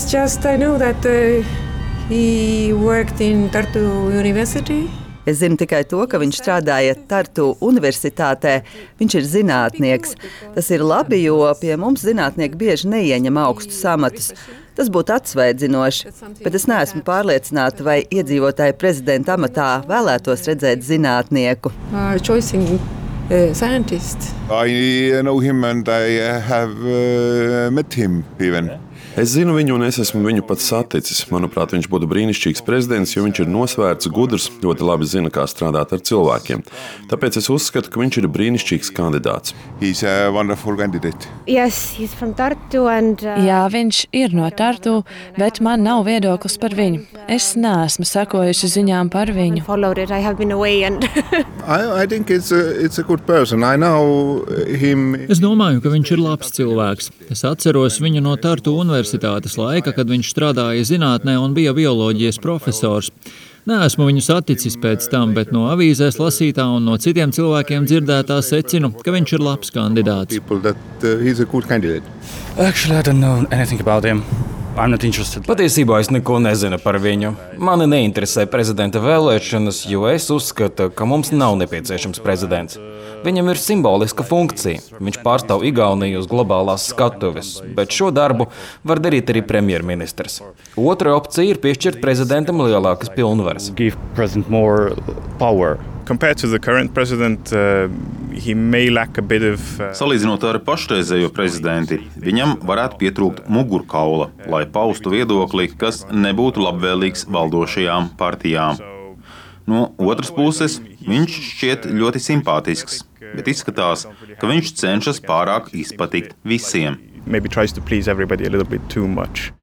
It's just I know that he worked in Tartu University. Es zinu tikai to, ka viņš strādāja Tartu universitātē. Viņš ir zinātnieks. Tas ir labi, jo pie mums zinātnieki bieži neieņem augstus amatus. Tas būtu atsvaidzinoši, bet es neesmu pārliecināta, vai iedzīvotāji prezidenta amatā vēlētos redzēt zinātnieku. Choosing scientist. I know him and I have met him even. Es zinu viņu un es esmu viņu pats saticis. Manuprāt, viņš būtu brīnišķīgs prezidents, jo viņš ir nosvērts, gudrs, ļoti labi zina, kā strādāt ar cilvēkiem. Tāpēc es uzskatu, ka viņš ir brīnišķīgs kandidāts. He's a wonderful candidate. Yes, he's from Tartu and Jā, viņš ir no Tartu, bet man nav viedoklis par viņu. Es neesmu sekojusi ziņām par viņu. followed it. I have been away and I think it's a good person. I know him. Es domāju, ka viņš ir labs cilvēks. Es atceros viņu no Tartu universitātes laika, kad viņš strādāja zinātnē un bija bioloģijas profesors. Neesmu viņu saticis pēc tam, bet no avīzēs lasītā un no citiem cilvēkiem dzirdētā secinu, ka viņš ir labs kandidāts. People that he's a good candidate. Actually, I don't know anything about him. I'm not interested. Patiesībā es neko nezinu par viņu. Mani neinteresē prezidenta vēlēšanas, jo es uzskatu, ka mums nav nepieciešams prezidents. Viņam ir simboliska funkcija. Viņš pārstāv Igauniju uz globālās skatuves, bet šo darbu var darīt arī premjerministrs. Otra opcija ir piešķirt prezidentam lielākas pilnvaras. Give president more power. Compared to the current president, he may lack a bit of. Salīdzinot ar pašreizējo prezidenti, viņam varētu pietrūkt mugurkaula, lai paustu viedokli, kas nebūtu labvēlīgs valdošajām partijām. No otras puses, viņš šķiet ļoti simpātisks, bet izskatās, ka viņš cenšas pārāk izpatikt visiem. Maybe tries to please everybody a little bit too much.